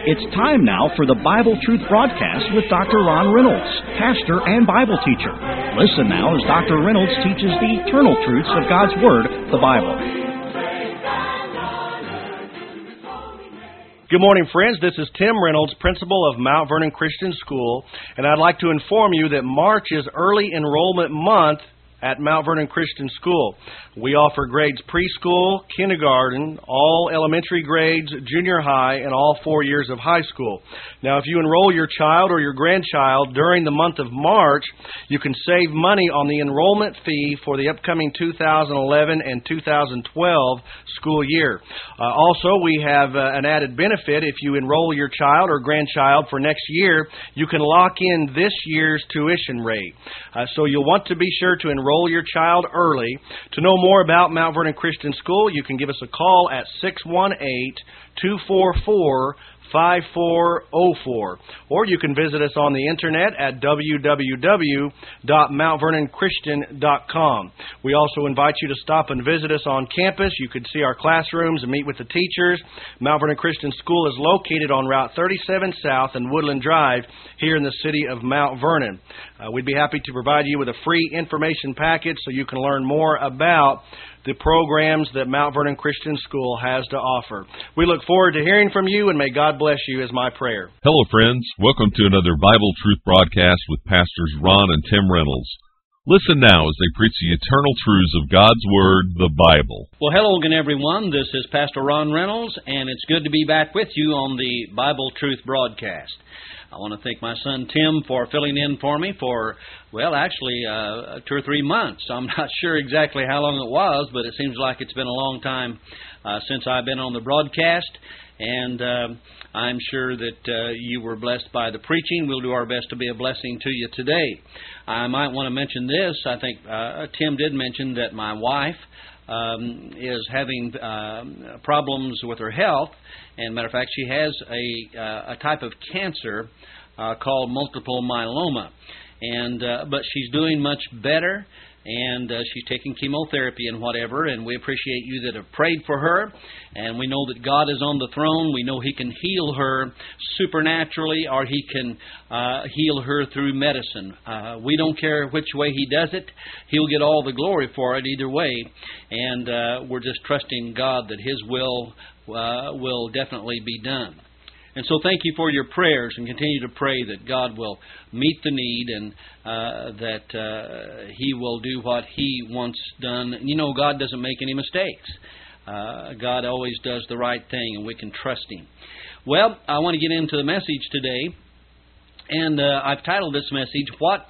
It's time now for the Bible Truth Broadcast with Dr. Ron Reynolds, pastor and Bible teacher. Listen now as Dr. Reynolds teaches the eternal truths of God's Word, the Bible. Good morning, friends. This is Tim Reynolds, principal of Mount Vernon Christian School, and I'd like to inform you that March is early enrollment month at Mount Vernon Christian School. We offer grades preschool, kindergarten, all elementary grades, junior high, and all 4 years of high school. Now, if you enroll your child or your grandchild during the month of March, you can save money on the enrollment fee for the upcoming 2011 and 2012 school year. Also, we have an added benefit. If you enroll your child or grandchild for next year, you can lock in this year's tuition rate. So you'll want to be sure to enroll your child early. To know more about Mount Vernon Christian School, you can give us a call at 618-244-5404. Or you can visit us on the internet at www.mountvernonchristian.com. We also invite you to stop and visit us on campus. You could see our classrooms and meet with the teachers. Mount Vernon Christian School is located on Route 37 South and Woodland Drive here in the city of Mount Vernon. We'd be happy to provide you with a free information package so you can learn more about the programs that Mount Vernon Christian School has to offer. We look forward to hearing from you, and may God bless you is my prayer. Hello, friends. Welcome to another Bible Truth Broadcast with Pastors Ron and Tim Reynolds. Listen now as they preach the eternal truths of God's Word, the Bible. Well, hello again, everyone. This is Pastor Ron Reynolds, and it's good to be back with you on the Bible Truth Broadcast. I want to thank my son Tim for filling in for me for, well, actually 2 or 3 months. I'm not sure exactly how long it was, but it seems like it's been a long time since I've been on the broadcast. And I'm sure that you were blessed by the preaching. We'll do our best to be a blessing to you today. I might want to mention this. I think Tim did mention that my wife is having problems with her health. And matter of fact, she has a type of cancer called multiple myeloma. And but she's doing much better. And she's taking chemotherapy and whatever, and we appreciate you that have prayed for her. And we know that God is on the throne. We know He can heal her supernaturally, or He can heal her through medicine. We don't care which way He does it. He'll get all the glory for it either way. And we're just trusting God that His will definitely be done. And so thank you for your prayers, and continue to pray that God will meet the need and that He will do what He wants done. You know, God doesn't make any mistakes. God always does the right thing, and we can trust Him. Well, I want to get into the message today, and I've titled this message, What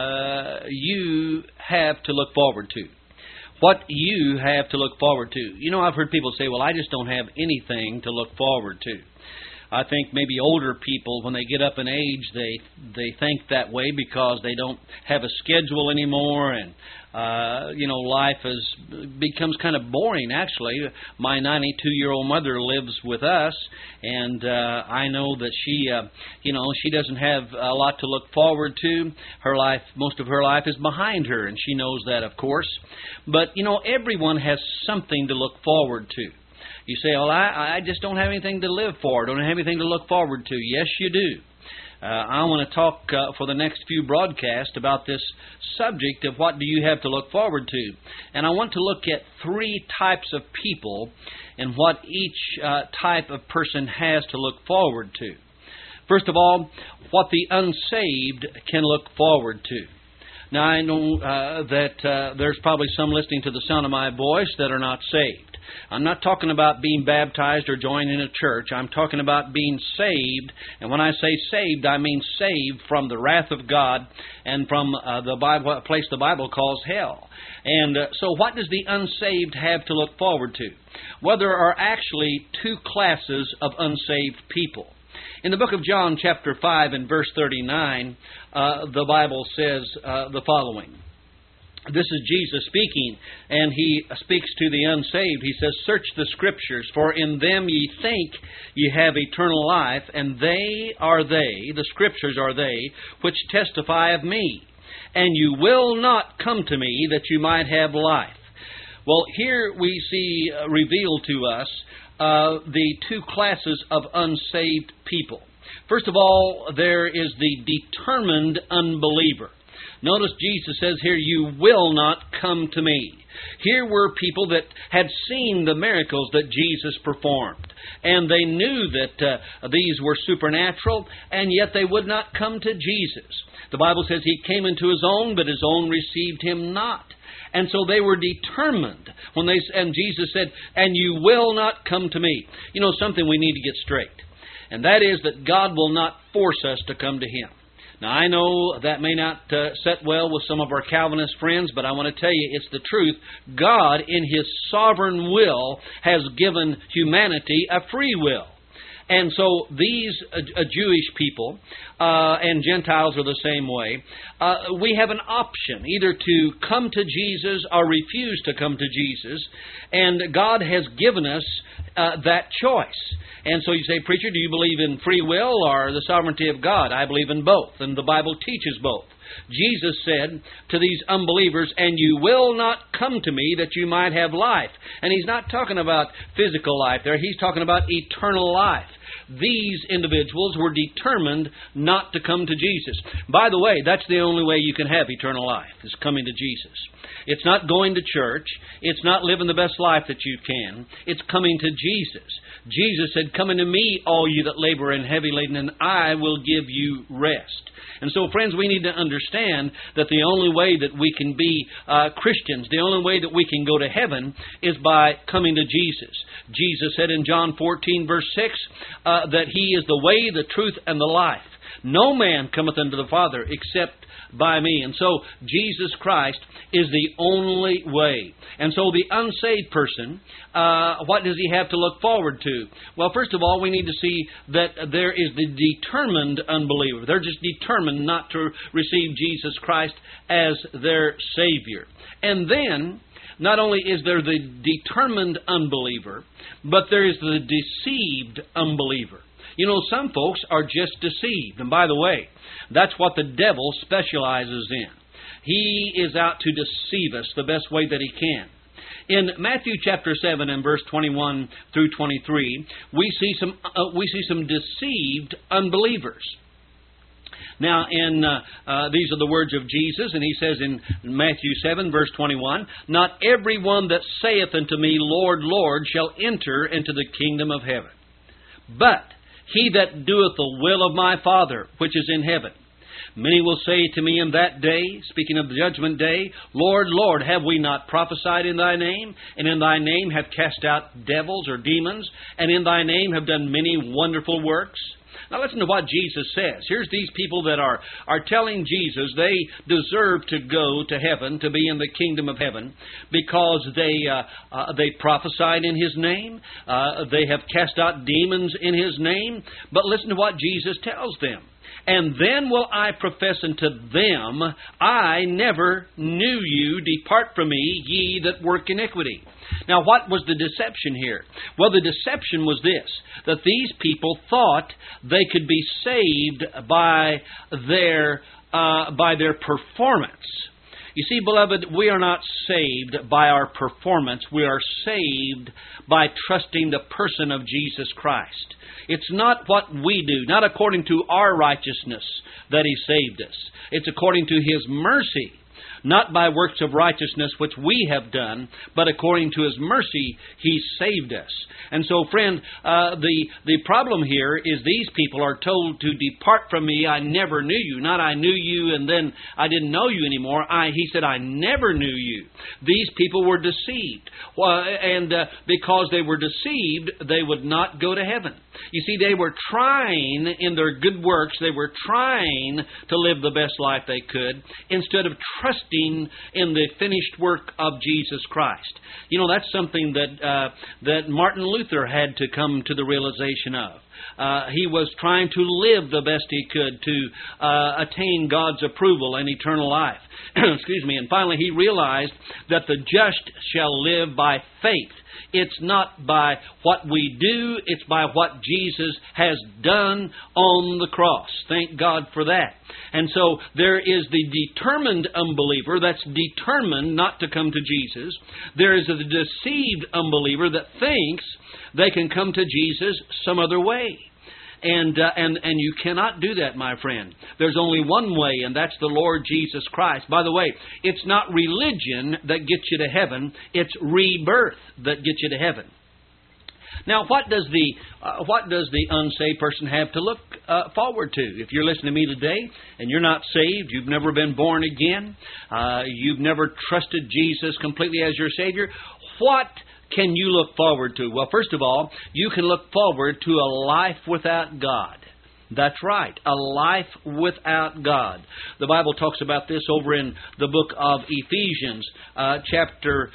You Have to Look Forward to. What you have to look forward to. You know, I've heard people say, well, I just don't have anything to look forward to. I think maybe older people, when they get up in age, they think that way because they don't have a schedule anymore, and life becomes kind of boring. Actually, my 92-year-old mother lives with us, and I know that she doesn't have a lot to look forward to. Her life, most of her life, is behind her, and she knows that, of course. But everyone has something to look forward to. You say, well, I just don't have anything to live for, don't have anything to look forward to. Yes, you do. I want to talk for the next few broadcasts about this subject of what do you have to look forward to. And I want to look at 3 types of people and what each type of person has to look forward to. First of all, what the unsaved can look forward to. Now, I know that there's probably some listening to the sound of my voice that are not saved. I'm not talking about being baptized or joining a church. I'm talking about being saved. And when I say saved, I mean saved from the wrath of God and from the place the Bible calls hell. And so what does the unsaved have to look forward to? Well, there are actually 2 classes of unsaved people. In the book of John, chapter 5 and verse 39, the Bible says the following. This is Jesus speaking, and He speaks to the unsaved. He says, "Search the Scriptures, for in them ye think ye have eternal life, and the Scriptures are they, which testify of me. And you will not come to me that you might have life." Well, here we see revealed to us the two classes of unsaved people. First of all, there is the determined unbeliever. Notice Jesus says here, "You will not come to me." Here were people that had seen the miracles that Jesus performed, and they knew that these were supernatural, and yet they would not come to Jesus. The Bible says He came into His own, but His own received Him not. And so they were determined and Jesus said, "And you will not come to me." You know, something we need to get straight, and that is that God will not force us to come to Him. Now, I know that may not set well with some of our Calvinist friends, but I want to tell you it's the truth. God, in His sovereign will, has given humanity a free will. And so these Jewish people and Gentiles are the same way. We have an option either to come to Jesus or refuse to come to Jesus. And God has given us that choice. And so you say, "Preacher, do you believe in free will or the sovereignty of God?" I believe in both, and the Bible teaches both. Jesus said to these unbelievers, "And you will not come to me that you might have life." And He's not talking about physical life there. He's talking about eternal life. These individuals were determined not to come to Jesus. By the way, that's the only way you can have eternal life, is coming to Jesus. It's not going to church. It's not living the best life that you can. It's coming to Jesus. Jesus said, "Come unto me, all you that labor and heavy laden, and I will give you rest." And so, friends, we need to understand that the only way that we can be Christians, the only way that we can go to heaven is by coming to Jesus. Jesus said in John 14, verse 6, that He is the way, the truth, and the life. No man cometh unto the Father except by me. And so Jesus Christ is the only way. And so the unsaved person, what does he have to look forward to? Well, first of all, we need to see that there is the determined unbeliever. They're just determined not to receive Jesus Christ as their Savior. And then, not only is there the determined unbeliever, but there is the deceived unbeliever. You know, some folks are just deceived. And by the way, that's what the devil specializes in. He is out to deceive us the best way that he can. In Matthew chapter 7 and verse 21 through 23, we see some deceived unbelievers. Now, these are the words of Jesus, and He says in Matthew 7, verse 21, "Not every one that saith unto me, Lord, Lord, shall enter into the kingdom of heaven, but he that doeth the will of my Father which is in heaven. Many will say to me in that day," speaking of the judgment day, "Lord, Lord, have we not prophesied in Thy name? And in Thy name have cast out devils or demons? And in Thy name have done many wonderful works?" Now listen to what Jesus says. Here's these people that are telling Jesus they deserve to go to heaven, to be in the kingdom of heaven, because they prophesied in His name. They have cast out demons in His name. But listen to what Jesus tells them. "And then will I profess unto them, I never knew you. Depart from me, ye that work iniquity." Now, what was the deception here? Well, the deception was this, that these people thought they could be saved by their performance. You see, beloved, we are not saved by our performance. We are saved by trusting the person of Jesus Christ. It's not what we do, not according to our righteousness that He saved us. It's according to His mercy, not by works of righteousness which we have done, but according to His mercy He saved us. And so, friend, the problem here is these people are told to depart from me, I never knew you. Not I knew you and then I didn't know you anymore. He said, I never knew you. These people were deceived. And because they were deceived, they would not go to heaven. You see, they were trying in their good works, they were trying to live the best life they could, instead of trusting in the finished work of Jesus Christ. You know, that's something that Martin Luther had to come to the realization of. He was trying to live the best he could to attain God's approval and eternal life. Excuse me. And finally, he realized that the just shall live by faith. It's not by what we do, it's by what Jesus has done on the cross. Thank God for that. And so there is the determined unbeliever that's determined not to come to Jesus. There is the deceived unbeliever that thinks they can come to Jesus some other way. And you cannot do that, my friend. There's only one way, and that's the Lord Jesus Christ. By the way, it's not religion that gets you to heaven. It's rebirth that gets you to heaven. Now, what does the unsaved person have to look forward to? If you're listening to me today and you're not saved, you've never been born again, you've never trusted Jesus completely as your Savior, what can you look forward to? Well, first of all, you can look forward to a life without God. That's right, a life without God. The Bible talks about this over in the book of Ephesians, chapter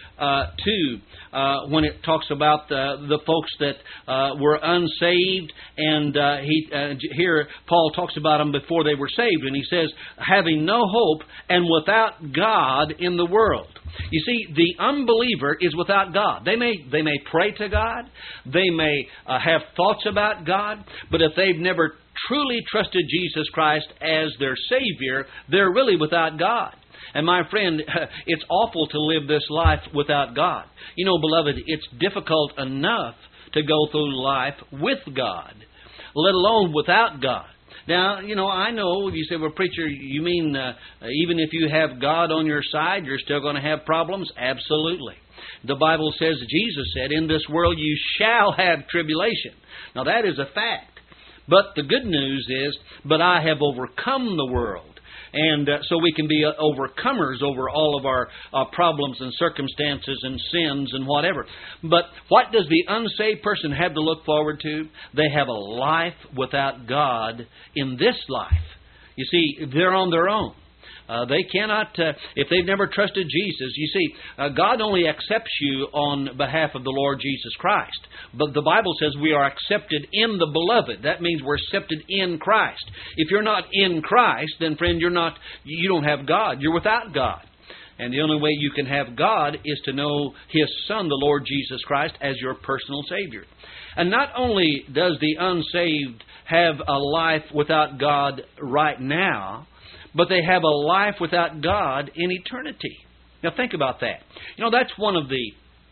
2, when it talks about the folks that were unsaved, and here Paul talks about them before they were saved, and he says, having no hope and without God in the world. You see, the unbeliever is without God. They may pray to God, they may have thoughts about God, but if they've never truly trusted Jesus Christ as their Savior, they're really without God. And my friend, it's awful to live this life without God. You know, beloved, it's difficult enough to go through life with God, let alone without God. Now, you know, I know you say, well, preacher, you mean even if you have God on your side, you're still going to have problems? Absolutely. The Bible says, Jesus said, in this world you shall have tribulation. Now, that is a fact. But the good news is, but I have overcome the world. And so we can be overcomers over all of our problems and circumstances and sins and whatever. But what does the unsaved person have to look forward to? They have a life without God in this life. You see, they're on their own. They cannot, if they've never trusted Jesus, you see, God only accepts you on behalf of the Lord Jesus Christ. But the Bible says we are accepted in the beloved. That means we're accepted in Christ. If you're not in Christ, then friend, you don't have God. You're without God. And the only way you can have God is to know His Son, the Lord Jesus Christ, as your personal Savior. And not only does the unsaved have a life without God right now, but they have a life without God in eternity. Now think about that. You know, that's one of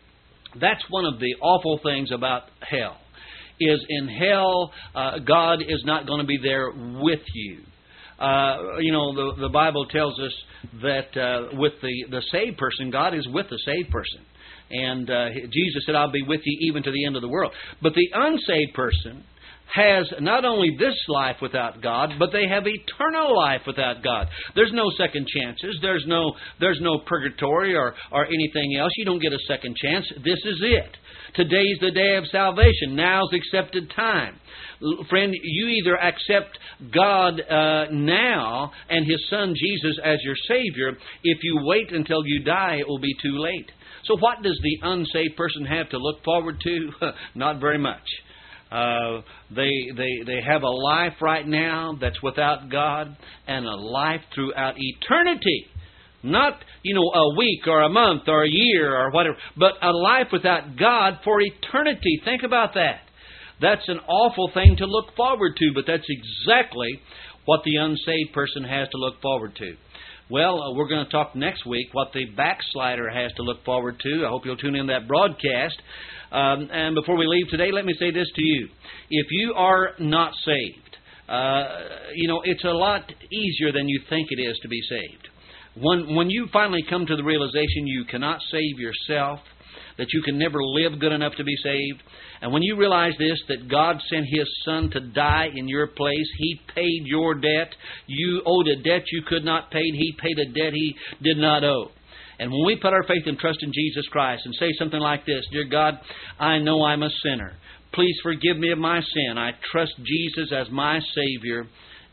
the awful things about hell. Is in hell, God is not going to be there with you. You know, the Bible tells us that with the saved person, God is with the saved person. And Jesus said, I'll be with you even to the end of the world. But the unsaved person has not only this life without God, but they have eternal life without God. There's no second chances. There's no purgatory or anything else. You don't get a second chance. This is it. Today's the day of salvation. Now's accepted time. Friend, you either accept God now and His Son Jesus as your Savior. If you wait until you die, it will be too late. So what does the unsaved person have to look forward to? Not very much. They have a life right now that's without God, and a life throughout eternity. Not, a week or a month or a year or whatever, but a life without God for eternity. Think about that. That's an awful thing to look forward to, but that's exactly what the unsaved person has to look forward to. Well, we're going to talk next week what the backslider has to look forward to. I hope you'll tune in that broadcast. And before we leave today, let me say this to you. If you are not saved, it's a lot easier than you think it is to be saved. When you finally come to the realization you cannot save yourself, that you can never live good enough to be saved, and when you realize this, that God sent His Son to die in your place, He paid your debt. You owed a debt you could not pay. He paid a debt He did not owe. And when we put our faith and trust in Jesus Christ and say something like this, Dear God, I know I'm a sinner. Please forgive me of my sin. I trust Jesus as my Savior,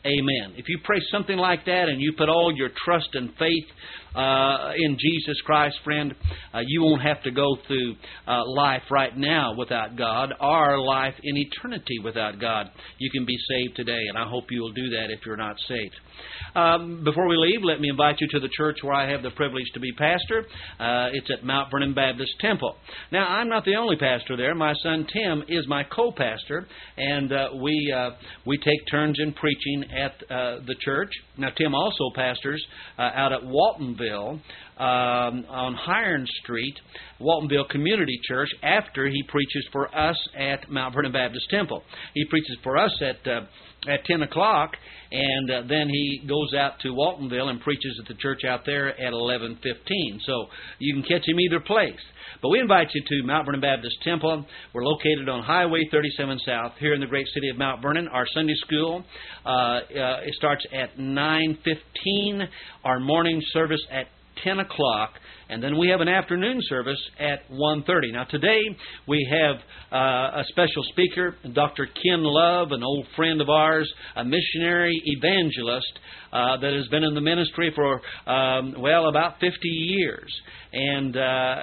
Amen. If you pray something like that and you put all your trust and faith in Jesus Christ, friend, you won't have to go through life right now without God or life in eternity without God. You can be saved today, and I hope you will do that if you're not saved. Before we leave, let me invite you to the church where I have the privilege to be pastor. It's at Mount Vernon Baptist Temple. Now, I'm not the only pastor there. My son Tim is my co-pastor, and we take turns in preaching at the church. Now, Tim also pastors out at Waltonville on Hiron Street, Waltonville Community Church, after he preaches for us at Mount Vernon Baptist Temple. He preaches for us at 10 o'clock, and then he goes out to Waltonville and preaches at the church out there at 11:15. So you can catch him either place. But we invite you to Mount Vernon Baptist Temple. We're located on Highway 37 South here in the great city of Mount Vernon. Our Sunday school it starts at 9:15. Our morning service at 10 o'clock, and then we have an afternoon service at 1:30. Now today we have a special speaker, Dr. Ken Love, an old friend of ours, a missionary evangelist that has been in the ministry for, about 50 years. And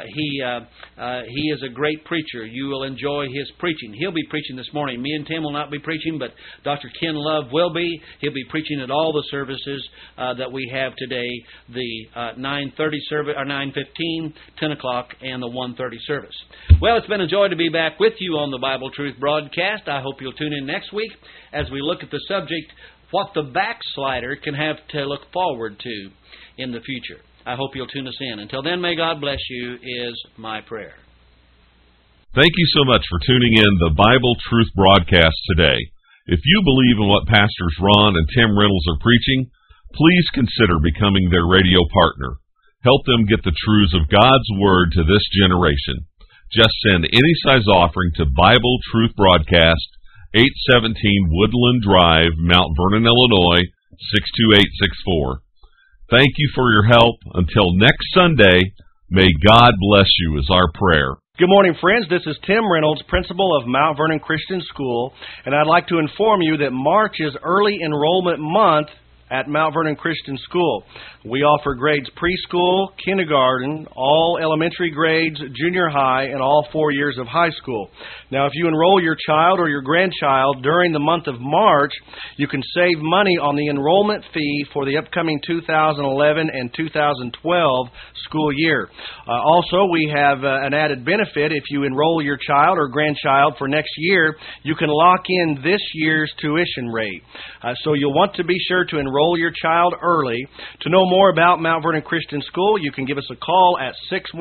he is a great preacher. You will enjoy his preaching. He'll be preaching this morning. Me and Tim will not be preaching, but Dr. Ken Love will be. He'll be preaching at all the services that we have today, the 9:30 service, or 9:15, 10 o'clock, and the 1:30 service. Well, it's been a joy to be back with you on the Bible Truth broadcast. I hope you'll tune in next week as we look at the subject, what the backslider can have to look forward to in the future. I hope you'll tune us in. Until then, may God bless you is my prayer. Thank you so much for tuning in the Bible Truth broadcast today. If you believe in what Pastors Ron and Tim Reynolds are preaching, please consider becoming their radio partner. Help them get the truths of God's Word to this generation. Just send any size offering to Bible Truth Broadcast, 817 Woodland Drive, Mount Vernon, Illinois, 62864. Thank you for your help. Until next Sunday, may God bless you is our prayer. Good morning, friends. This is Tim Reynolds, principal of Mount Vernon Christian School, and I'd like to inform you that March is early enrollment month at Mount Vernon Christian School. We offer grades preschool, kindergarten, all elementary grades, junior high, and all 4 years of high school. Now, if you enroll your child or your grandchild during the month of March, you can save money on the enrollment fee for the upcoming 2011 and 2012 school year. Also, we have an added benefit. If you enroll your child or grandchild for next year, you can lock in this year's tuition rate. So you'll want to be sure to enroll your child early. To know more about Mount Vernon Christian School, you can give us a call at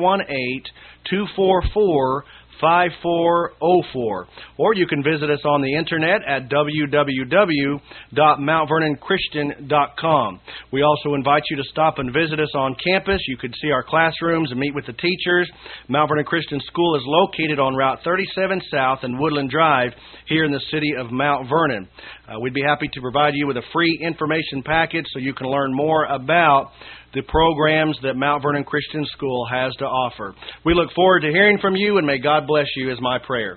618-244-5404. Or you can visit us on the internet at www.mountvernonchristian.com. We also invite you to stop and visit us on campus. You could see our classrooms and meet with the teachers. Mount Vernon Christian School is located on Route 37 South and Woodland Drive here in the city of Mount Vernon. We'd be happy to provide you with a free information package so you can learn more about the programs that Mount Vernon Christian School has to offer. We look forward to hearing from you, and may God bless you is my prayer.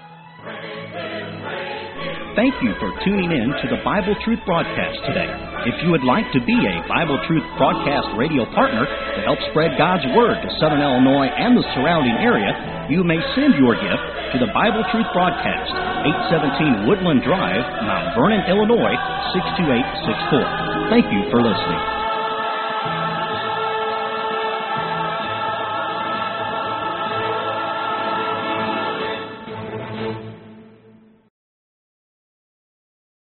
Thank you for tuning in to the Bible Truth broadcast today. If you would like to be a Bible Truth broadcast radio partner to help spread God's Word to Southern Illinois and the surrounding area, you may send your gift to the Bible Truth broadcast, 817 Woodland Drive, Mount Vernon, Illinois, 62864. Thank you for listening.